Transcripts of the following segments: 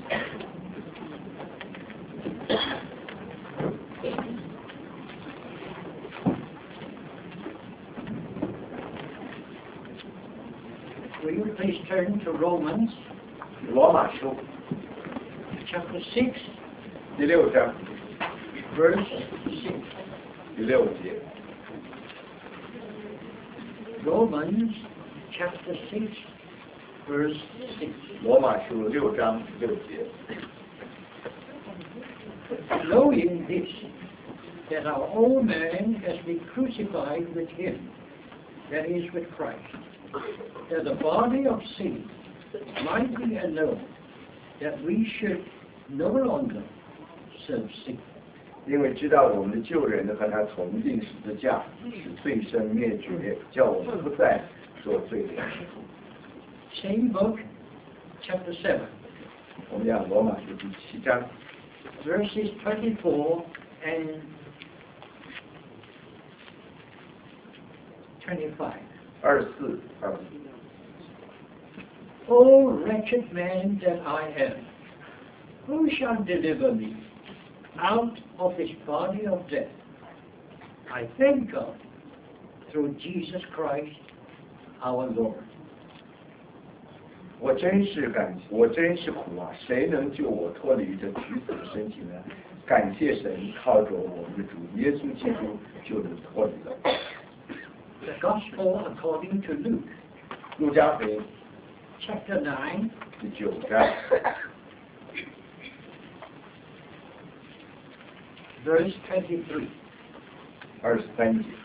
Will you please turn to Romans 罗马书 chapter 6, 第6章 verse 6. 第6节。 Romans chapter 6, verse 6. 罗马书6章6节。 Knowing this, that our old man has been crucified with him, that is, with Christ, that the body of sin might be alone, that we should no longer serve sin. 因为知道我们的旧人和他同定十字架，使罪身灭绝，叫我们不再做罪的人。 Same book, chapter 7, 我们讲罗马书第7章 verses 24 and 25. 24、25。 O wretched man that I am, who shall deliver me out of this body of death? I thank God through Jesus Christ our Lord. 我真是苦啊！谁能救我脱离这屈死的身体呢？感谢神，靠着我们的主耶稣基督就能脱离了。 The Gospel according to Luke, 路加福音 chapter 9, 第9章 verse 23. 23节。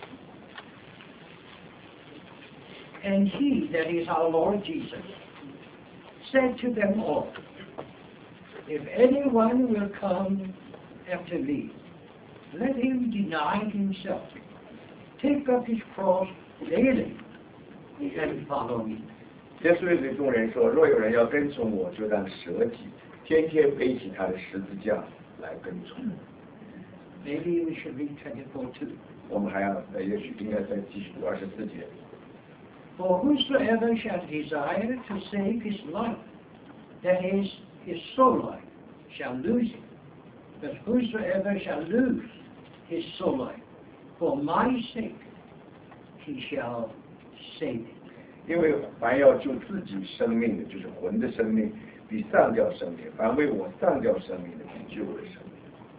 And he, that is our Lord Jesus, said to them all, If anyone will come after me, let him deny himself, take up his cross daily, and follow me. 耶稣对众人说：“若有人要跟从我，就当舍己，天天背起他的十字架来跟从。” Maybe we should read 24 too. 我们还要也许应该再继续读24节。 For whosoever shall desire to save his life, that is, his soul life, shall lose it. But whosoever shall lose his soul life, for my sake, he shall save it. 因为凡要救自己生命的，就是魂的生命，必丧掉生命；凡为我丧掉生命的，必救我的生命。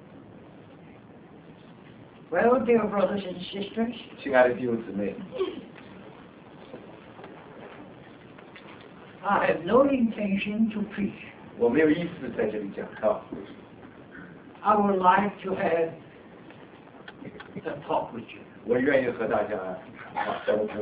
Well, dear brothers and sisters, 亲爱的弟兄姊妹， I have no intention to preach. 我没有意思在这里讲道， I would like to have a talk with you. 我愿意和大家交通。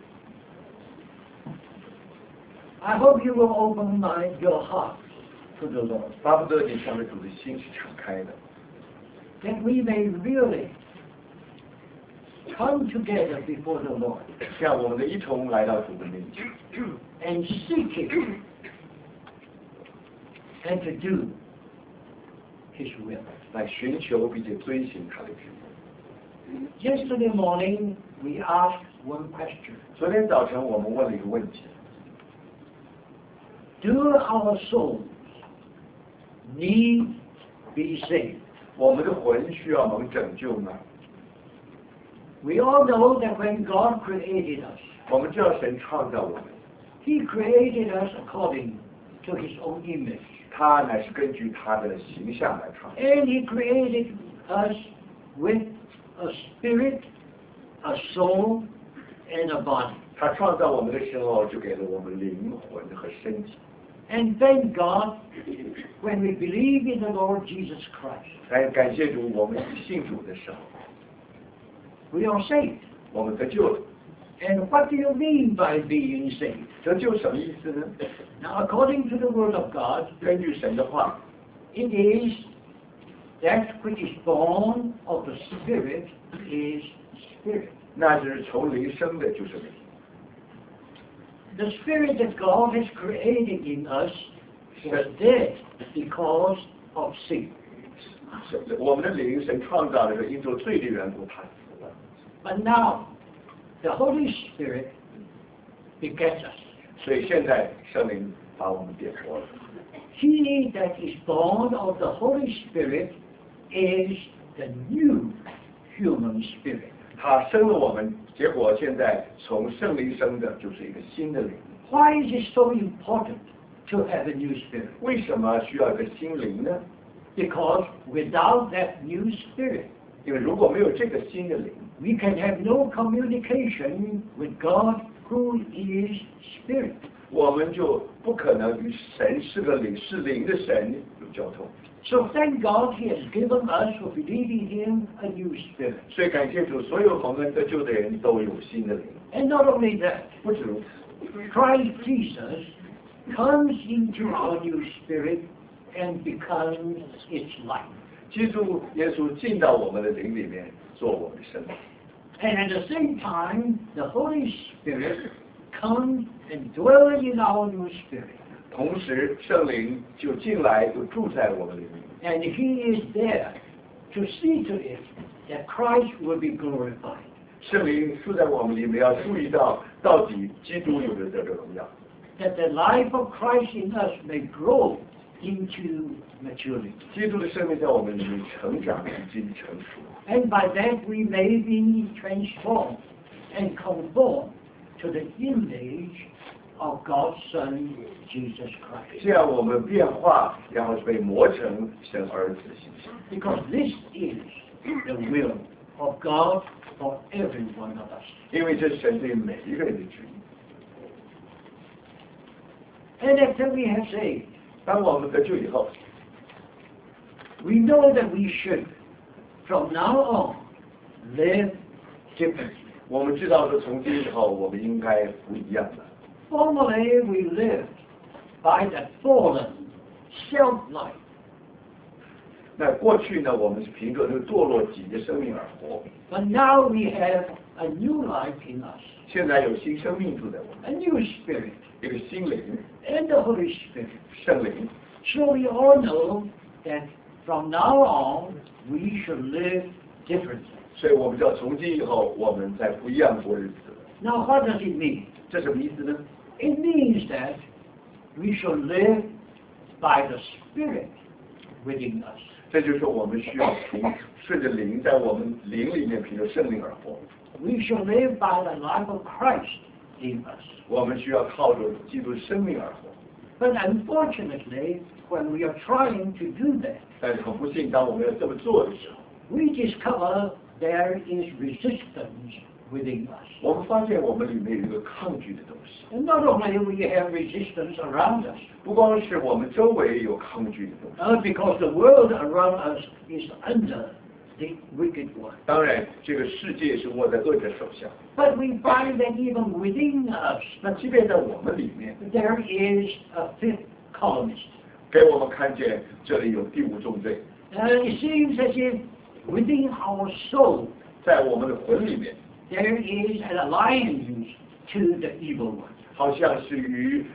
I hope you will open your heart to the Lord, 巴不得你向着主的心是敞开的， that we may really come together before the Lord 这样我们的一同来到主的面前， and seek Him and to do His will. 来寻求并且遵行他的旨意。 Yesterday morning, we asked one question. 昨天早晨我们问了一个问题： Do our souls need be saved? 我们的魂需要蒙拯救吗？ We all know that when God created us, 我们知道神创造我们， He created us according to His own image. 他乃是根据他的形象来创造。 And He created us with a spirit, a soul, and a body. 他创造我们的时候，就给了我们灵魂和身体。 And thank God, when we believe in the Lord Jesus Christ, 感谢主，我们信主的时候， we are saved. 我们得救了。 And what do you mean by being saved? 得救什么意思呢？ Now, according to the Word of God, 根据神的话， it is that which is born of the Spirit is spirit. 那就是从灵生的，就是灵。 The spirit that God has created in us was dead because of sin. 我们的灵神创造的时候，因着罪的缘故，他死了。 But now, the Holy Spirit begets us. 所以现在圣灵把我们点活了。 He He that is born of the Holy Spirit is the new human spirit. 他生了我们，结果现在从圣灵生的就是一个新的灵。 Why is it so important to have a new spirit? 为什么需要一个新灵呢？ Because without that new spirit, 因为如果没有这个新的灵， we can have no communication with God who is spirit. 我们就不可能与神是个灵，是灵的神有交通。 So thank God He has given us who believe in Him a new spirit. 所以感谢主，所有蒙恩得救的人都有新的灵。 And not only that, 不止如此， Christ Jesus comes into our new spirit and becomes its life. 基督耶稣进到我们的灵里面，做我们的生命。 And at the same time, the Holy Spirit comes and dwells in our new spirit. 同时，圣灵就进来，就住在我们里面。 And He is there to see to it that Christ will be glorified. 圣灵住在我们里面，要注意到底基督有没有得着荣耀。 That the life of Christ in us may grow into maturity. 基督的生命在我们里面成长，以及成熟。 And by that we may be transformed and conformed to the image of God's Son, Jesus Christ. 这样我们变化，然后被磨成神儿子的形象。 Because this is the will of God for every one of us. 因为这是神对每一个人的旨意。 And after we have saved, 当我们得救以后， we know that we should, from now on, live differently. 我们知道说从今以后我们应该不一样了。 Formerly we lived by the fallen self-life. 那过去呢，我们是凭着这个堕落己的生命而活。 But now we have a new life in us, 现在有新生命住在我们， a new spirit, 一个心灵， and the Holy Spirit. 圣灵。 So we all know that from now on we should live differently. 所以我们知道从今以后我们在不一样过日子了。 Now what does it mean? 这什么意思呢？ It means that we should live by the Spirit within us. 这就是说我们需要顺着灵，在我们灵里面凭着圣灵而活。 We should live by the life of Christ in us. 我们需要靠着基督的生命而活。 But unfortunately, when we are trying to do that, 但是很不幸，当我们要这么做的时候， we discover there is resistance within us. 我们发现我们里面有一个抗拒的东西。 And not only we have resistance around us, 不光是我们周围有抗拒的东西， because the world around us is under the wicked one. 当然这个世界是握在恶者手下。 But we find that even within us, 那即便在我们里面， there is a fifth columnist. 给我们看见这里有第五重罪， It seems as if within our soul 在我们的魂里面， there is an alliance to the evil one. 好像是与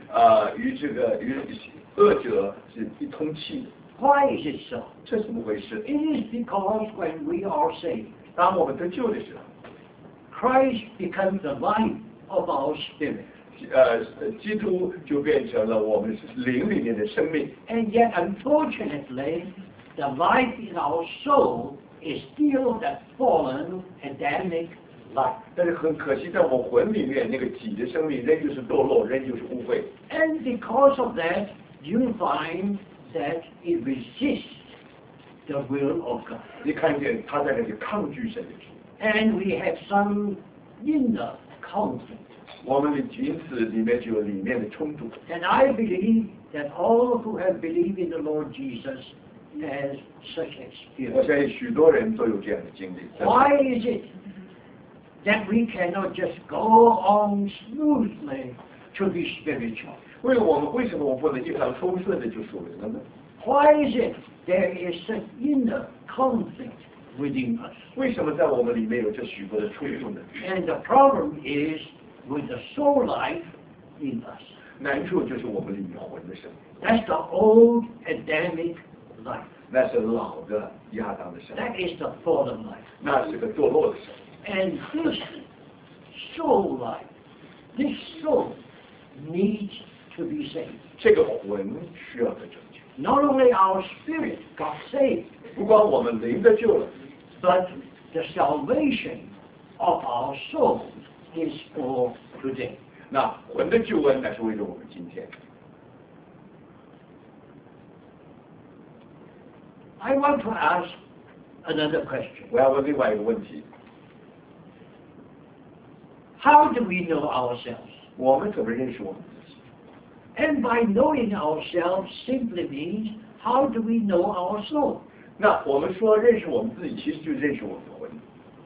恶者是一通气的。 Why is it so? 这是怎么回事？ It is because when we are saved, 当我们得救的时候， Christ becomes the life of our spirit. 基督就变成了我们灵里面的生命。 And yet, unfortunately, the life in our soul is still that fallen Adamic life. 但是很可惜，在我魂里面那个己的生命仍旧是堕落，仍旧是污秽。 And because of that, you find that it resists the will of God. 你看见他在那里抗拒神的旨意。 And we have some inner conflict. 我们的因此里面就有里面的冲突。 And I believe that all who have believed in the Lord Jesus has such 我 experience. 相信许多人都有这样的经历。 Why is it that we cannot just go on smoothly to be spiritual? 为什么我们不能一帆风顺的就属灵了呢？ Why is it there is such inner conflict within us? 为什么在我们里面有这许多的冲突呢？ And the problem is with the soul life in us. 难处就是我们里面魂的生命， That's the old Adamic life. 那是老的亚当的生命， That is the fallen life. 那是个堕落的生命。 And this soul life, this soul needs to be saved. 这个魂需要得拯救。 not only our spirit got saved, 不光我们灵得救了， but the salvation of our soul is for today. 那魂的救恩乃是为了我们今天。 I want to ask another question. 我要问另外一个问题： How do we know ourselves? 我们怎么认识我们自己？ And by knowing ourselves simply means, how do we know our soul? 那我们说认识我们自己，其实就认识我们的魂。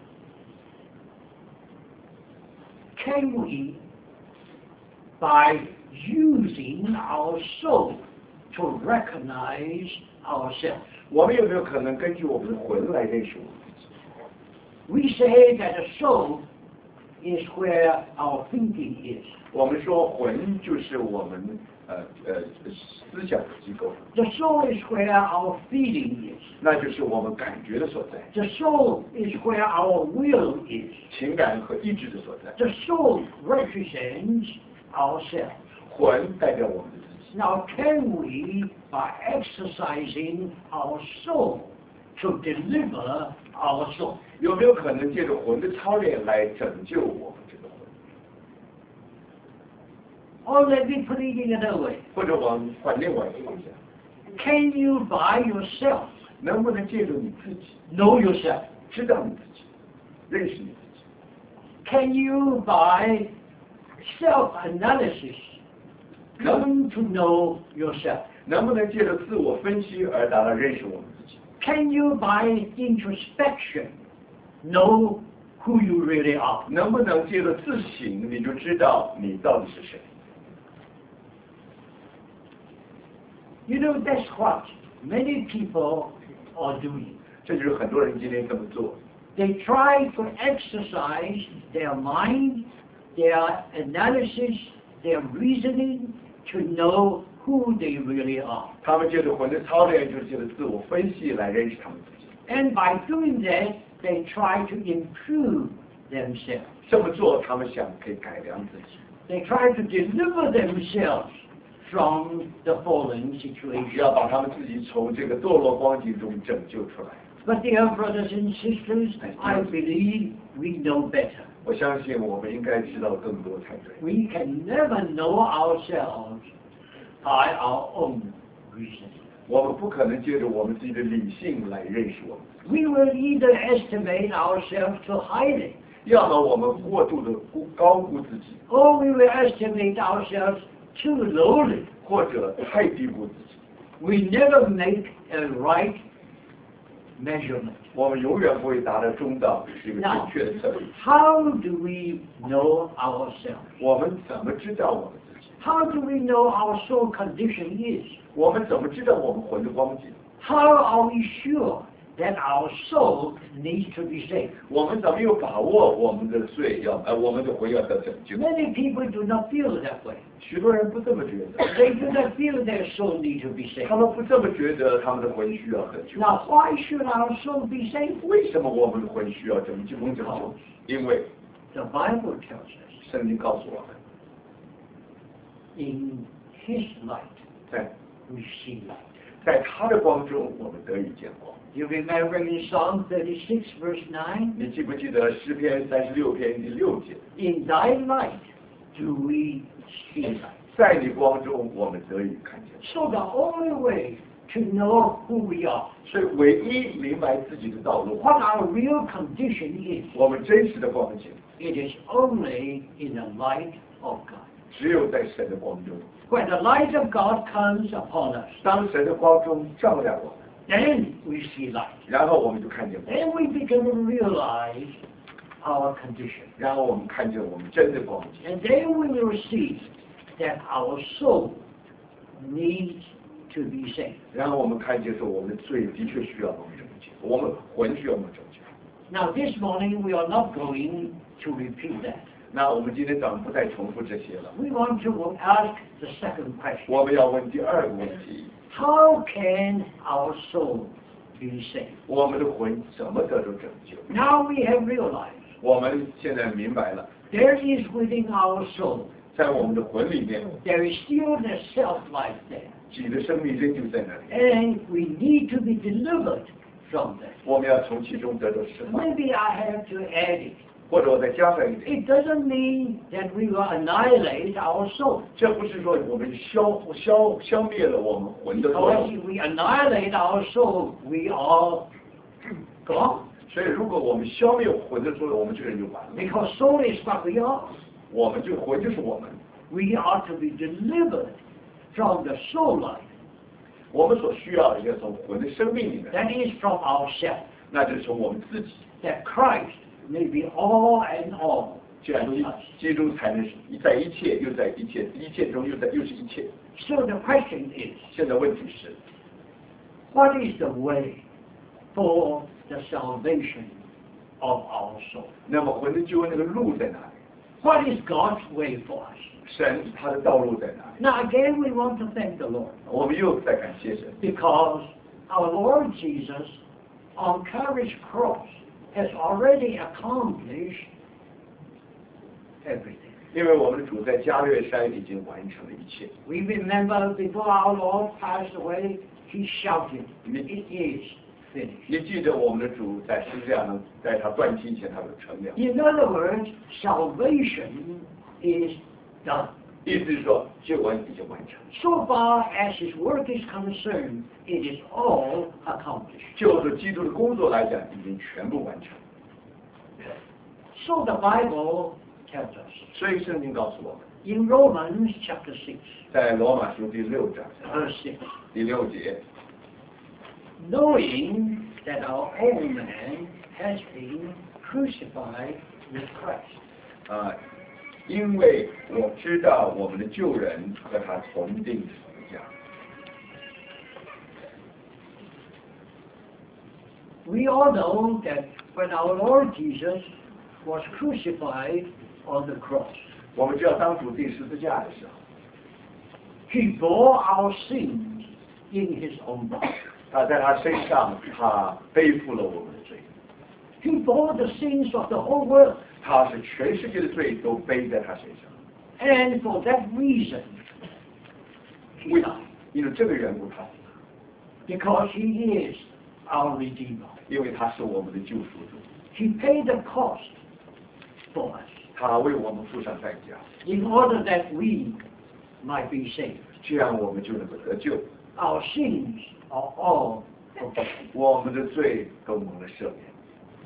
Can we, by using our soul to recognize ourselves? 我们有没有可能根据我们的魂来认识我们自己？ We say that the soul is where our thinking is. 我们说魂就是我们思想的机构， The soul is where our feeling is. 那就是我们感觉的所在， The soul is where our will is. 情感和意志的所在。 The soul represents ourselves. 魂代表我们的自己。 Now, can we, by exercising our soul, to deliver our soul? 有没有可能借着魂的操练来拯救我们这个魂？ Or let me put it in another way. 或者我们换另外一个方向， Can you by yourself 能不能借助你自己 know yourself? 知道你自己，认识你自己？ Can you by self-analysis come to know yourself? 能不能借着自我分析而达到认识我们自己？ Can you by introspection know who you really are? 能不能借着自省，你就知道你到底是谁？ You know, that's what many people are doing. 这就是很多人今天这么做， They try to exercise their mind, their analysis, their reasoning to know who they really are. 他们借着魂的操练，就是借着自我分析来认识他们自己。 And by doing that, they try to improve themselves. 这么做，他们想可以改良自己， They try to deliver themselves from the fallen situation. 要把他们自己从这个堕落光景中拯救出来。 But dear brothers and sisters, I believe we know better. 我相信我们应该知道更多才对。 We can never know ourselves by our own reasoning. 我们不可能借着我们自己的理性来认识我们自己， We will either estimate ourselves too highly, 要么我们过度的高估自己， or we will estimate ourselves too lowly. 或者太低估自己。 We never make a right measurement. 我们永远不会达到中道，是一个正确的测量。 How do we know ourselves? 我们怎么知道我们自己？ How do we know our soul condition is? 我们怎么知道我们魂的光景？ How are we sure that our soul needs to be saved? 我们怎么有把握我们的我们的魂要得拯救？ Many people do not feel that way. 许多人不这么觉得， They do not feel their soul needs to be saved. 他们不这么觉得，他们的魂需要得救。 Now, why should our soul be saved? 为什么我们的魂需要拯救？因为 The Bible tells us, 圣经告诉我们， in His light 在 we see light. 在他的光中，我们得以见光。 You remember in Psalm 36, verse 9? 你记不记得诗篇36篇第6节？ In Thy light do we see light. 在你光中，我们得以看见。 So the only way to know who we are, 所以，唯一明白自己的道路， what our real condition is, 我们真实的光景， it is only in the light of God. 只有在神的光中。 When the light of God comes upon us, 当神的光中照亮我们， then we see light. 然后我们就看见光， Then we begin to realize our condition. 然后我们看见我们真的光景， And then we will see that our soul needs to be saved. 然后我们看见说我们的罪的确需要我们拯救，我们魂需要我们拯救。 Now this morning we are not going to repeat that. 那我们今天早上不再重复这些了， We want to ask the second question. 我们要问第二个问题： How can our soul be saved? 我们的魂怎么得到拯救？ Now we have realized 我们现在明白了， there is within our soul, 在我们的魂里面， there is still the self-life there. 己的生命仍旧在那里， And we need to be delivered from that. 我们要从其中得到释放。 Maybe I have to add it. 或者我再加上一点， It doesn't mean that we will annihilate our soul. 这不是说我们消灭了我们魂的作 Because 用。 if we annihilate our soul, we are gone. 所以如果我们消灭魂的作用，我们这个人就完了。 Because soul is what we are. 我们就魂就是我们， We are to be delivered from the soul life. 我们所需要的要从魂的生命里面， That is from ourselves. 那就是从我们自己， That Christ may be all and all 这样 to us. 基督才能在一切又在一切，一切中又是一切。 So the question is, 现在问题是， what is the way for the salvation of our soul? 那么魂的救恩那个路在哪里？ What is God's way for us? 神他的道路在哪里？ Now again, we want to thank the Lord 我们又在感谢神， because our Lord Jesus on Calvary's cross has already accomplished everything. 因为我们的主在加略山已经完成了一切。 We remember before our Lord passed away, he shouted, "It is finished." 你记得我们的主在十字架上，在他断气前，他就成了。 In other words, salvation is done. 意思是说，救恩已经完成。 So far as his work is concerned, it is all accomplished. 就是基督的工作来讲，已经全部完成。 So the Bible tells us 所以圣经告诉我们， in Romans chapter 6, 在罗马书第6章 verse 6, 第6节， knowing that our old man has been crucified with Christ. 因为我知道我们的旧人和他同定十字架。 We all know that when our Lord Jesus was crucified on the cross, 我们知道当主定十字架的时候， he bore our sins in his own body. 他在他身上，他背负了我们的罪， He bore the sins of the whole world. 他是全世界的罪都背在他身上。 And for that reason, he 为 died. 因为这个缘故，他死了， Because he is our Redeemer. 因为他是我们的救赎主， He paid the cost for us 他为我们付上代价， in order that we might be saved. 这样我们就能够得救， Our sins are all forgiven. 我们的罪都蒙了赦免。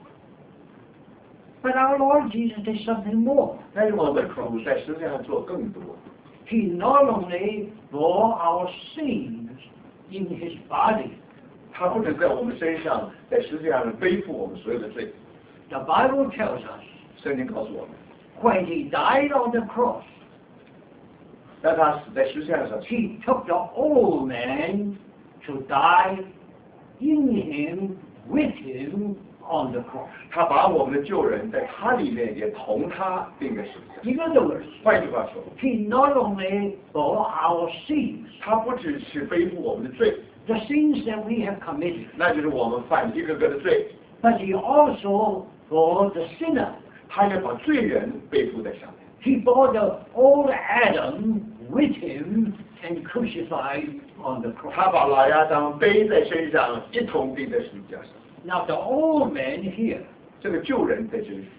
But our Lord Jesus did something more. 但是我们主在十字架上做更多， He not only bore our sins in his body, 他不能在我们身上，在十字架上背负我们所有的罪。 the Bible tells us 圣经告诉我们， when he died on the cross, 当他死在十字架上， he took the old man to die in him, with him on the cross. 他把我们的旧人在他里面也同他钉在十字架。 In other words, 换句话说， he not only bore our sins, 他不只是背负我们的罪， the sins that we have committed, 那就是我们犯一个个的罪， but he also bore the sinner. 他也把罪人背负在上面。 He bore the old Adam with him and crucified on the cross. 他把老亚当背在身上，一同钉在十字架上。 Now the old man here 这个旧人在这里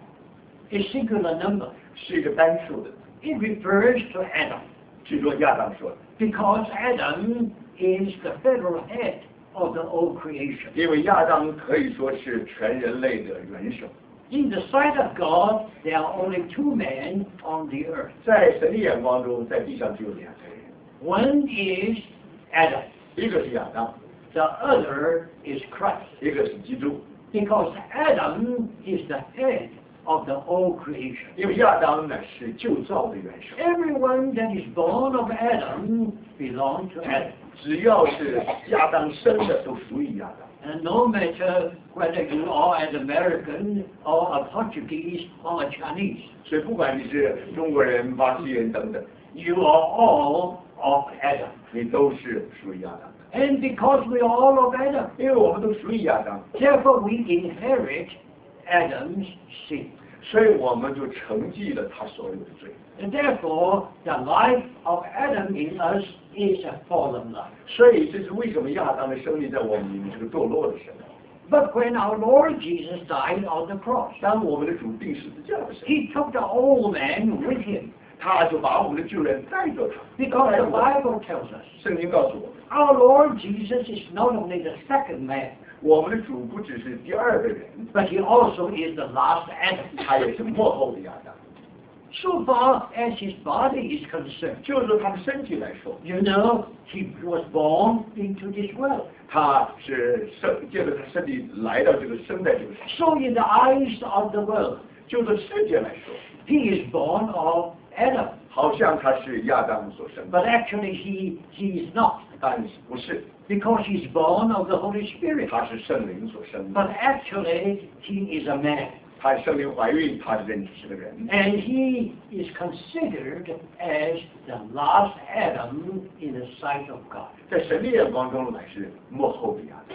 is singular number. 是一个单数的， It refers to Adam 据说亚当说的， because Adam is the federal head of the old creation. 因为亚当可以说是全人类的元首。 In the sight of God, there are only two men on the earth. 在神的眼光中，在地上只有2个人， One is Adam. 一个是亚当， The other is Christ. 一个是基督。 Because Adam is the head of the old creation. 因为亚当呢是旧造的元首， Everyone that is born of Adam belongs to Adam. 只要是亚当生的，都属于亚当。 And no matter whether you are an American or a Portuguese or a Chinese, 所以不管你是中国人、巴西人等等， you are all of Adam. 你都是属于亚当的。 And because we are all of Adam, 因为我们都属于亚当， therefore we inherit Adam's sin. 所以我们就承继了他所有的罪。 And therefore, the life of Adam in us is a fallen life. 所以这是为什么亚当的生命在我们里面是个堕落的生命。 But when our Lord Jesus died on the cross, 当我们的主定十字架的时候， he took the old man with him. 他就把我们的旧人带着他。 Because the Bible tells us 圣经告诉我们， our Lord Jesus is not only the second man, 我们的主不只是第二个人， but he also is the last Adam. 他也是幕后的亚当。 So far as his body is concerned, 就是说他的身体来说， you know, he was born into this world. 他是借着他身体来到这个生在这个世界。 So in the eyes of the world, 就是世界来说， he is born of Adam. 好像他是亚当所生的， But actually he is not, 但是不是， because he's born of the Holy Spirit. 他是圣灵所生的。 But actually he is a man. 他圣灵怀孕，他是个人， And he is considered as the last Adam in the sight of God. 在神的眼光中乃是幕后的亚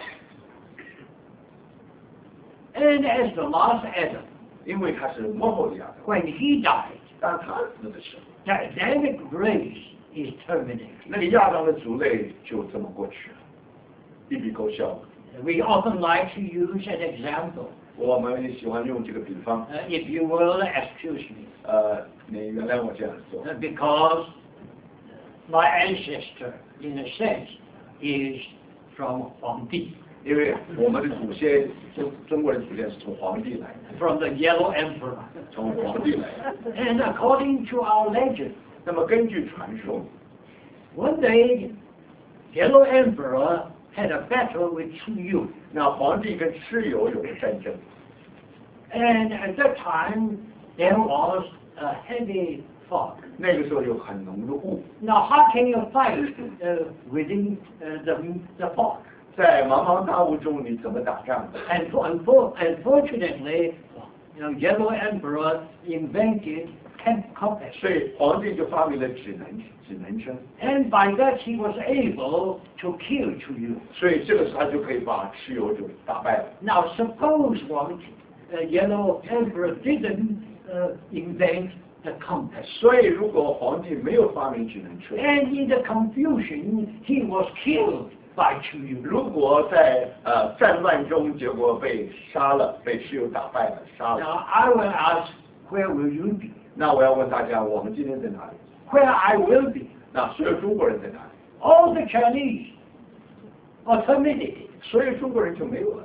当， And as the last Adam, 因为他是幕后的亚当。 when he died, 当他死的时候， the Adamic race is terminated. 那个亚当的族类就这么过去了，一笔勾销。 We often like to use an example. 我们喜欢用这个比方， If you will excuse me, 你原谅我这样做， because my ancestor, in a sense, is from Huangdi, 因为我们的祖先中国人祖先是从皇帝来的， from the Yellow Emperor. 从皇帝来的。 And according to our legend, 那么根据传说， one day, Yellow Emperor had a battle with Chu Yu. 那皇帝跟蚩尤有了战争， And at that time, there was a heavy fog. 那个时候有很浓的雾， Now, how can you fight within the fog? 在茫茫大雾中你怎么打仗？ And unfortunately, Yellow Emperor invented compass. 所以皇帝就发明了指南针， And by that, he was able to kill Chu Yu. 所以这个时候他就可以把蚩尤就打败了。 Now, suppose Yellow Emperor didn't invent the compass. 所以如果皇帝没有发明指南针， And in the confusion, he was killed by Chu Yu. 如果在战乱中结果被杀了，被蚩尤打败了，杀了， Now, I will ask, where will you be? 那我要问大家，我们今天在哪里？ Where I will be? 那所有中国人在哪里？ All the Chinese are terminated 所有中国人就没有了，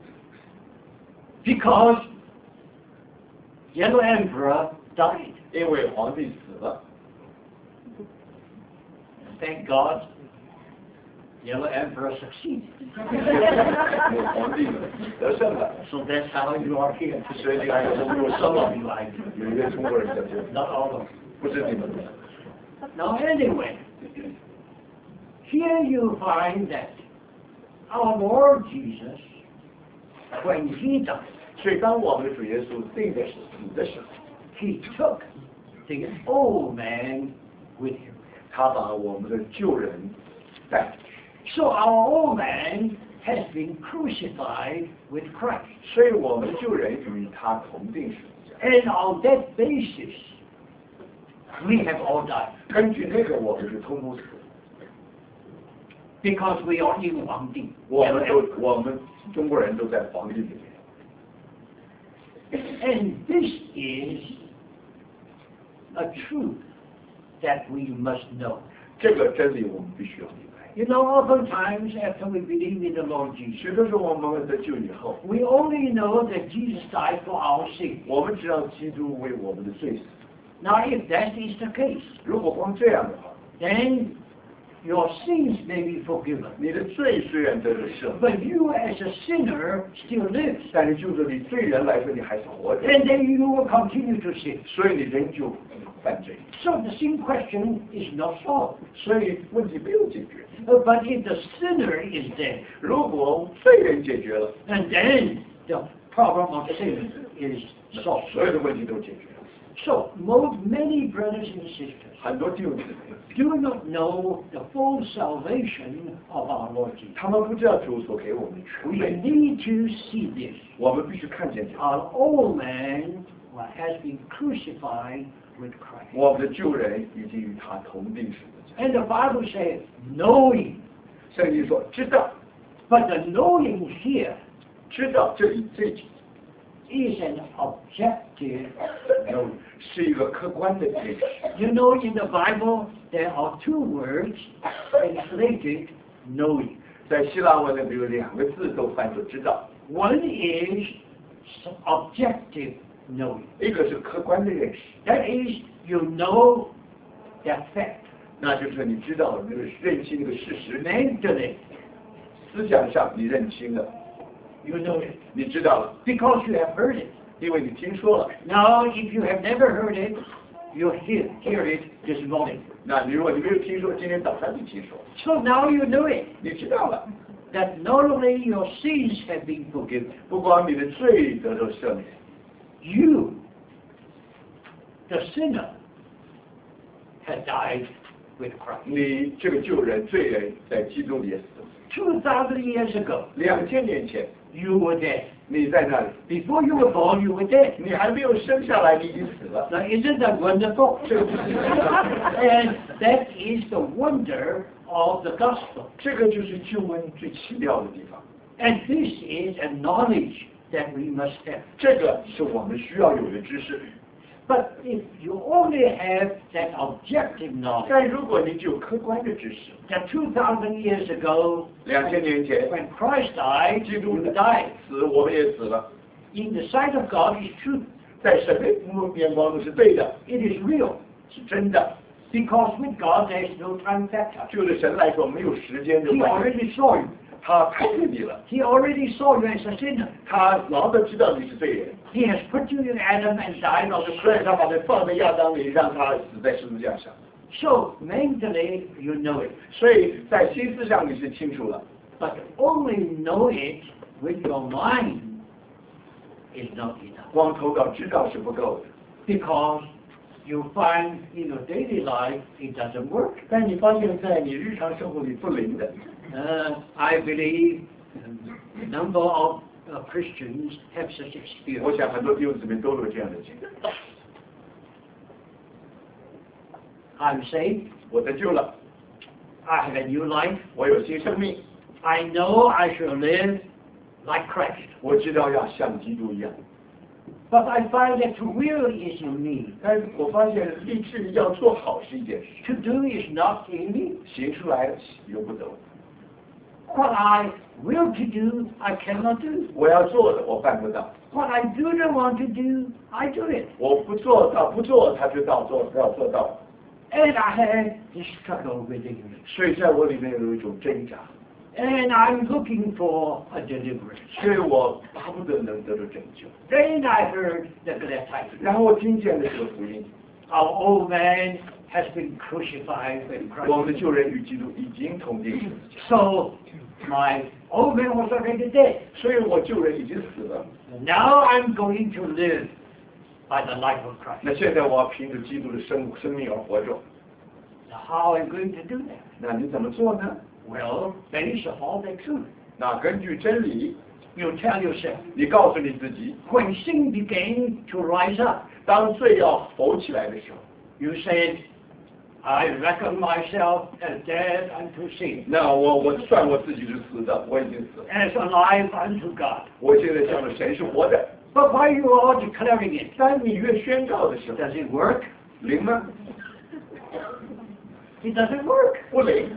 because Yellow Emperor died. 因为皇帝死了。 Thank God, Yellow Emperor succeeded. 皇帝得胜了， So that's how you are here. 所以你看有 Some of you are 有一些中国人在这里， not all of you. 不是你们。 Now, anyway, here you find that our Lord Jesus, when he died, 所以当我们的主耶稣定的死的时候， he took the old man with him. 他把我们的旧人带进去， So our old man has been crucified with Christ. 所以我们旧人与他同定十字架。 And on that basis, we have all died. 根据那个，我们是通通死， Because we are in Huangdi. 我们中国人都在皇帝里面。 And this is a truth that we must know. 这个真理我们必须要明白。 You know, oftentimes after we believe in the Lord Jesus, 许多时候我们得救以后， we only know that Jesus died for our sin. 我们知道基督为我们的罪死。 Now, if that is the case, 如果光这样的话， then your sins may be forgiven. 你的罪虽然得了赦免， But you as a sinner still live. 但是就是你罪人来说，你还是活着， And then you will continue to sin. 所以你仍旧犯罪， So the sin question is not solved. 所以问题没有解决。 But if the sinner is dead, 如果罪人解决了， and then the problem of sin is solved. 所有的问题都解决了。 So many brothers and sisters 很多弟兄姊妹， do not know the full salvation of our Lord Jesus. 他们不知道主所给我们的权 We 威， need to see this. 我们必须看见这个。 Our old man has been crucified with Christ. 我们的旧人已经与他同定十字架。 And the Bible says knowing. 圣经说知道， But the knowing here 知道这里这 is an objective knowing. 是一个客观的认识。 You know, in the Bible, there are two words translated knowing. 在希腊文里面有2个字都翻作知道， One is objective knowing. 一个是客观的认识， That is, you know the fact. 那就是你知道那个认清那个事实， Mentally, 思想上你认清了， you know it. 你知道了， Because you have heard it. 因为你听说了。 Now, if you have never heard it, you hear it this morning. 那你如果你没有听说，今天早上你听说， So now you know it. 你知道了， That not only your sins have been forgiven, 不光你的罪得到赦免， you, the sinner, had died with Christ. 你这个救人罪人在基督里也死了。 2,000 years ago, 2000年前 you were dead. 你在那里， Before you were born, you were dead. 你还没有生下来，你已经死了。 Now, isn't that wonderful? 这个就是 And that is the wonder of the gospel. 这个就是救恩最奇妙的地方。 And this is a knowledge that we must have. 这个是我们需要有的知识。 But if you only have that objective knowledge, 但如果你只有客观的知识， that 2,000 years ago, 2000年前 when Christ died, 基督 you died. 死，我们也死了。 In the sight of God, it's true. 在神的眼光中是对的， It is real. 是真的。 Because with God, there is no time factor. 就对神来说，没有时间的 He 关系。 already saw you. 他看见你了， He already saw you as a sinner. 他牢的知道你是罪人， He has put you in Adam and died on the 所以 cross. 他把你放在亚当里，让他死在十字架上。 So mentally, you know it. 所以在心思上你是清楚了， But only know it with your mind is not enough. 光头脑知道是不够的。 Because you find in your daily life, it doesn't work. 但你发现，在你日常生活里不灵的， I believe a number of Christians have such 我 experience. 想很多弟兄姊妹都有这样的经历。 I'm saved. 我得救了， I have a new life. 我有新生命， I know I shall live like Christ. 我知道要像基督一样。 But I find that to will is in me. 但是我发现立志要做好是一件事， To do is not in me. 行出来由不得。 What I will to do, I cannot do. 我要做的我办不到， What I do not want to do, I do it. 我不做到不做，他就到做要做到。 And I have this struggle within me. 所以在我里面有一种挣扎， And I'm looking for a deliverance. 所以我巴不得能得到拯救。 Then I heard the glad tidings. 然后我听见了这个福音， Our old man has been crucified with 我们的 Christ. 救人与基督已经同定十字架， So my old man was already dead. 所以我救人已经死了。 And now I'm going to live by the life of Christ. 那现在我要凭着基督的生命而活着， Now how am I going to do that? 那你怎么做呢？ Well, based upon the truth. 那根据真理， You tell yourself, 你告诉你自己， when sin began to rise up, 当罪要浮起来的时候， you said, I reckon myself as dead unto sin, 那我算我自己是死的，我已经死了。 as alive unto God. 我现在向着神是活的， But while you are declaring it, 当你越宣告的时候， does it work? 灵吗？ It doesn't work. 不灵。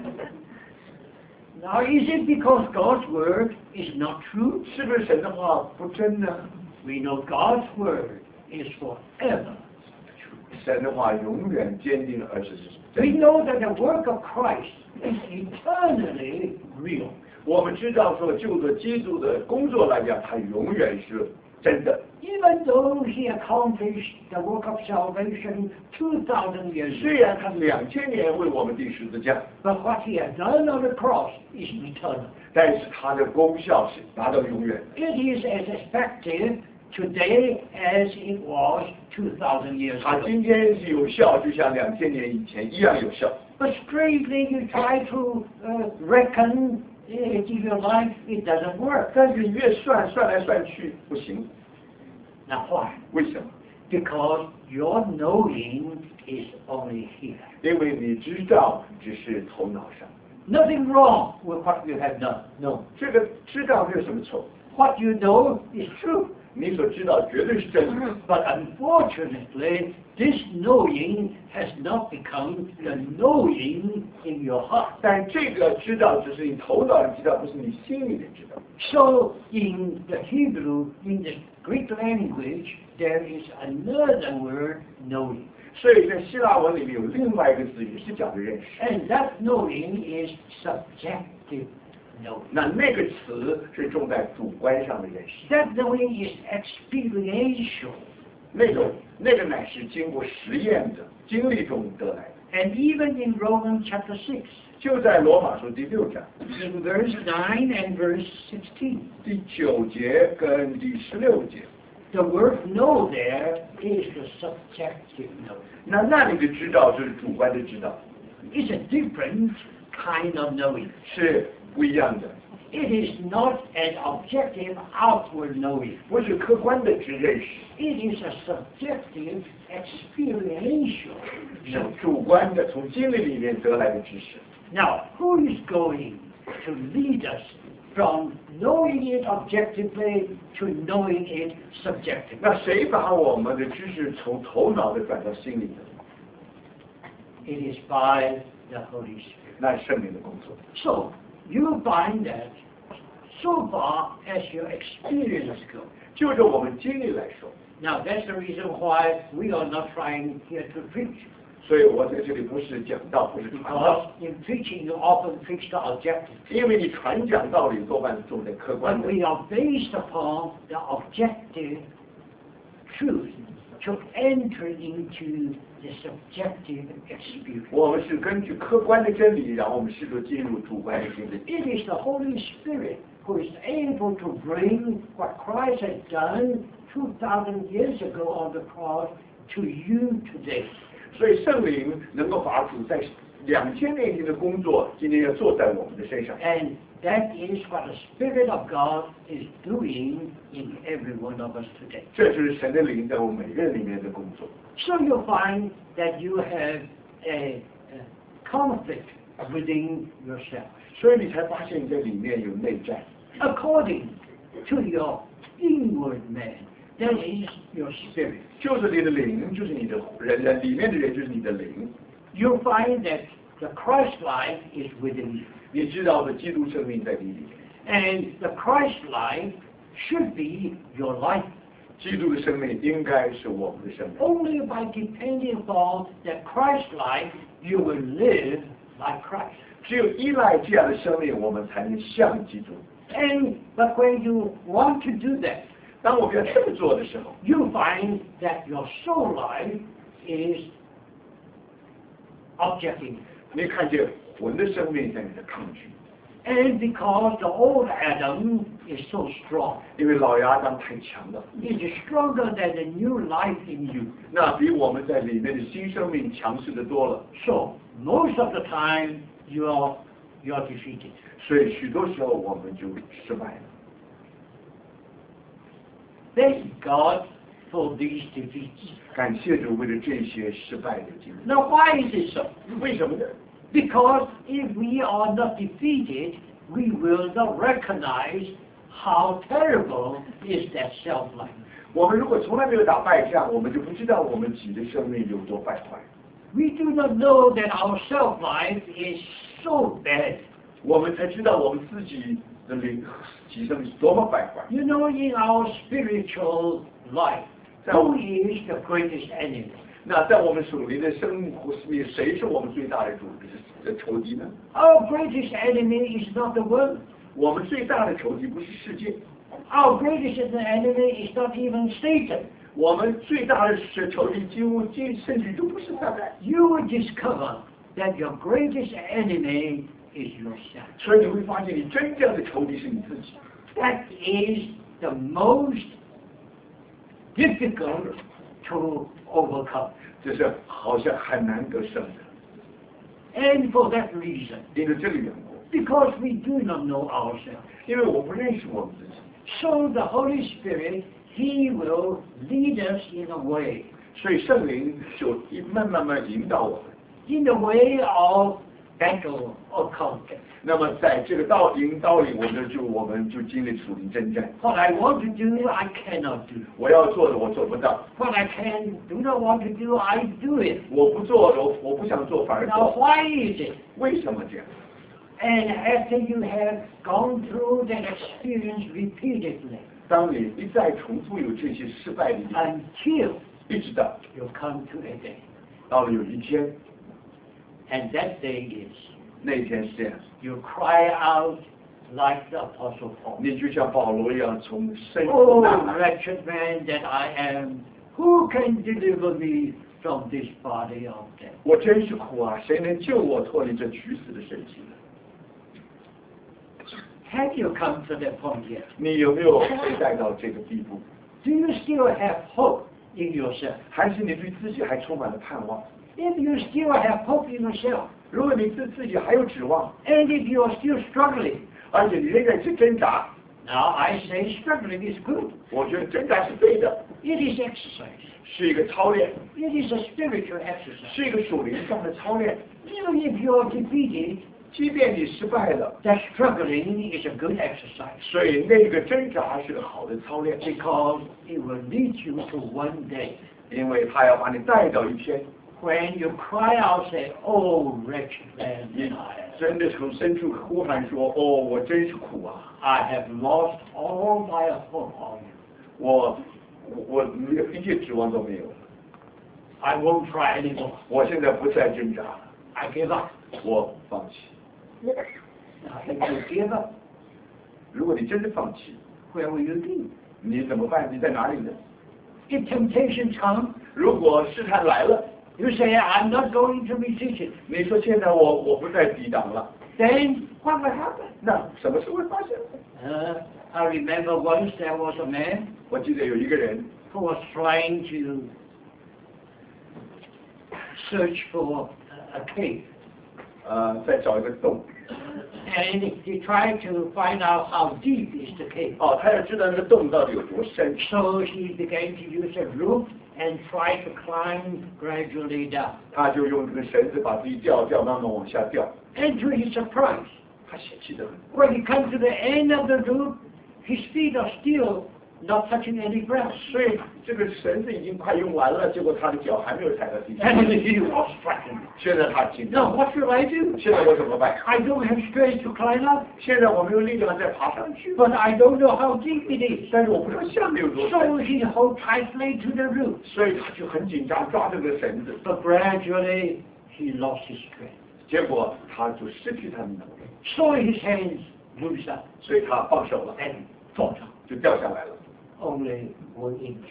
Now, is it because God's word is not true? 是不是神的话不真呢？ We know God's word is forever true. 神的话永远坚定，而且是 We 真的。 know that the work of Christ is eternally real. 我们知道说，就着基督的工作来讲，它永远是真的。 Even though he accomplished the work of salvation 2,000 years 虽 ago, 然他2000年为我们钉十字架， but what he has done on the cross is eternal. 但是他的功效是达到永远的。 It is as effective today as it was 2,000 years 他 ago. 今天是有效，就像2000年以前一样有效。 But strangely, you try to reckon it in your life, it doesn't work. 但是你越算来算去不行， Now why? 为什么？ Because your knowing is only here. 因为你知道只是头脑上， Nothing wrong with what you have done. No. 这个知道没有什么错， What you know is true. 你所知道绝对是真的。 But unfortunately, this knowing has not become the knowing in your heart. 但这个知道只是你头脑里知道，不是你心里的知道。 So in the Hebrew, in the Greek language, there is another word, knowing. 所以在希腊文里面有另外一个字，也是讲的认识。 And that knowing is subjective knowing. 那个词是重在主观上的认识， That knowing is experiential. 那个乃是经过实验的经历中得来的。 And even in Romans chapter 6, 就在罗马书第6章 in verse 9 and verse 16, 第9节跟第16节， the word know there is the subjective knowing. 那里的知道就是主观的知道， It's a different kind of knowing. 是不一样的， It is not an objective outward knowing. 不是客观的知认识， It is a subjective experiential 是 knowing. 主观的从经历里面得来的知识。 Now, who is going to lead us from knowing it objectively to knowing it subjectively? 那谁把我们的知识从头脑的转到心里的？ It is by the Holy Spirit. 那是圣灵的工作。 So, you find that so far as your experience goes. 就着我们经历来说， Now, that's the reason why we are not trying here to preach. 所以我在这里不是讲道，不是传道， Because in preaching, you often preach the objective. 因为你传讲道理多半是重在客观 But 的。 we are based upon the objective truth to enter into the subjective experience. 我们是根据客观的真理，然后我们试图进入主观的经历。 It is the Holy Spirit who is able to bring what Christ has done 2,000 years ago on the cross to you today. 所以圣灵能够把主在2000年前的工作，今天要做在我们的身上。 And that is what the Spirit of God is doing in every one of us today. 这就是神的灵在我们每个人里面的工作。 So you'll find that you have a conflict within yourself. 所以你才发现你在里面有内战。 According to your inward man, that is your spirit. 就是你的灵，就是你的人，里面的人就是你的灵。 You'll find that the Christ life is within you. 你知道的基督生命在你里面， And the Christ life should be your life. 基督的生命应该是我们的生命。 Only by depending upon that Christ life, you will live like Christ. 只有依赖这样的生命，我们才能像基督。 But when you want to do that, 当我们要这么做的时候， you find that your soul life is objective. 你看见魂的生命在你的抗拒， And because the old Adam is so strong, 因为老亚当太强了， it is stronger than the new life in you. 那比我们在里面的新生命强势的多了。 So most of the time you're defeated. 所以许多时候我们就失败了。 Thank God for these defeats. 感谢主为了这些失败的经历。 Now why is it so? 为什么呢？ Because if we are not defeated, we will not recognize how terrible is that self-life. 我们如果从来没有打败仗，我们就不知道我们己的生命有多败坏。 We do not know that our self-life is so bad. 我们才知道我们自己的灵己生命是多么败坏。 You know, in our spiritual life, who is the greatest enemy? 那在我们属灵的生活里面，谁是我们最大的仇敌呢？ Our greatest enemy is not the world. 我们最大的仇敌不是世界， Our greatest enemy is not even Satan. 我们最大的仇敌甚至都不是撒旦。 You will discover that your greatest enemy is yourself. 所以你会发现，你真正的仇敌是你自己。 That is the most difficult to overcome. 这是好像很难得胜的。 And for that reason, 因为这个缘故， because we do not know ourselves, 因为我不认识我们自己， so the Holy Spirit, He will lead us in a way, 所以圣灵就慢慢引导我们。 in the way of battle or conflict. 那么在这个引导里，我们就经历属灵征战。 What I want to do, I cannot do. 我要做的我做不到， What I do not want to do, I do it. 我不做我不想做反而 Now, 做， why is it? 为什么这样？ And after you have gone through that experience repeatedly, 当你一再重复有这些失败的经历， until 一直到 you come to a day, 到了有一天， and that day is, 那一天是这样， you cry out like the Apostle Paul. 你就像保罗一样从深 Oh, 处呐喊。 wretched man that I am, who can deliver me from this body of death? 我真是苦啊！谁能救我脱离这取死的身体呢？ Have you come to that point yet? 你有没有被带到这个地步？ Do you still have hope in yourself? 还是你对自己还充满了盼望？ If you still have hope in yourself, 如果你对自己还有指望， and if you are still struggling, 而且你仍然是挣扎， now I say struggling is good. 我觉得挣扎是对的， It is exercise. 是一个操练， It is a spiritual exercise. 是一个属灵上的操练。 Even if you are defeated, 即便你失败了， that struggling is a good exercise 所以那个挣扎是个好的操练， because it will lead you to one day 因为他要把你带到一天， when you cry out, say, "Oh, wretched man 你 that I am. 真的从深处呼喊说：“哦，我真是苦啊！ I have lost all my hope on you. 我没有一切指望都没有了， I won't try anymore. 我现在不再挣扎了， I give up." 我放弃。” Now, if you give up, 如果你真的放弃， where will you be? 你怎么办？你在哪里呢？ If temptations come, 如果试探来了， you say, "I'm not going to resist it." 你说现在我不再抵挡了， Then what will happen? 那什么事会发生？ I remember once there was a man 我记得有一个人， who was trying to search for a cave. 在找一个洞， And he tried to find out how deep is the cave. 他要知道那个洞到底有多深， So he began to use a rope and try to climb gradually down. 他就用这个绳子把自己吊，慢慢往下吊。 And to his surprise, 他泄气得很， when he comes to the end of the rope, his feet are still not touching any ground. 所以这个绳子已经快用完了，结果他的脚还没有踩到地上。 And he was frightened. 现在他紧 Now 张， what should I do? 现在我怎么办？ I don't have strength to climb up, 现在我没有力量再爬上去， but I don't know how deep it is. 但是我不知道下面有多 So 深， he holds tightly to the rope. 所以他就很紧张抓这个绳子， But gradually he lost his strength. 结果他就失去他的能力， So his hands loose up 所以他放手了， and fall down. 就掉下来了。 Only 1 inch.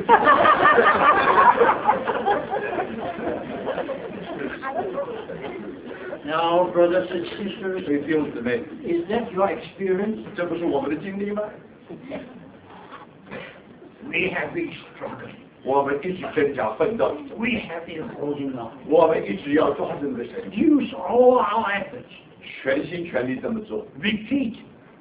Now, brothers and sisters, 所以弟兄姊妹， is that your experience? 这不是我们的经历吗？ We have been struggling. 我们一直挣扎奋斗， We have been holding on. 我们一直要抓住那个绳子， Use all our efforts. 全心全力这么做， Repeat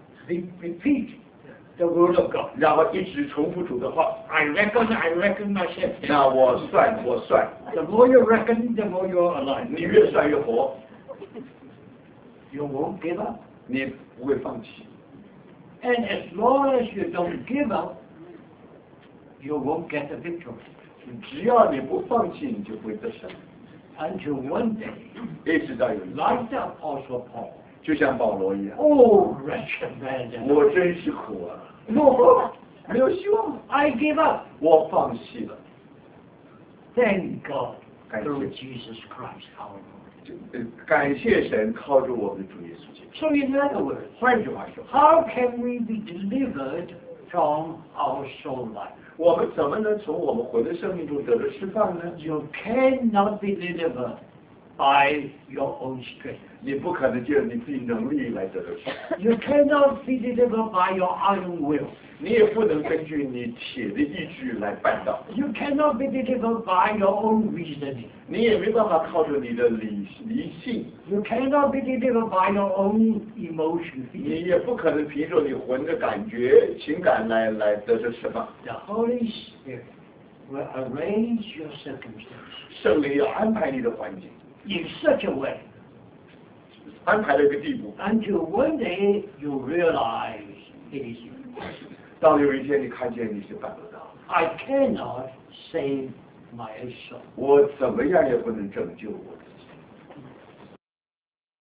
the word of God. 然后一直重复主的话。 I reckon myself. 那我算， The more you reckon, the more you're alive. 你越算越活， You won't give up. 你不会放弃。 And as long as you don't give up, you won't get the victory. 只要你不放弃，你就会得胜。 Until one day, 一直到有一 like 天， the Apostle Paul, 就像保罗一样， oh, wretched man, that 我真是苦啊， no hope. 没有希望， I give up. 我放弃了。 Thank God Thank through you. Jesus Christ our Lord. 感谢神，靠着我们的主耶稣基督。 So in other words, 换句话说， how can we be delivered from our soul life? 我们怎么能从我们魂的生命中得到释放呢？ You cannot be delivered by your own strength. 你不可能借着你自己能力来得到喜乐。 You cannot be delivered by your iron will. 你也不能根据你铁的意志来办到， You cannot be delivered by your own reasoning. 你也没办法靠着你的理性， You cannot be delivered by your own emotion. 你也不可能凭着你魂的感觉、情感来得到释放。 The Holy Spirit will arrange your circumstances 圣灵要安排你的环境， in such a way 安排了一个地步， until one day you realize it is you. 到有一天你看见你是办不到， I cannot save my soul. 我怎么样也不能拯救我的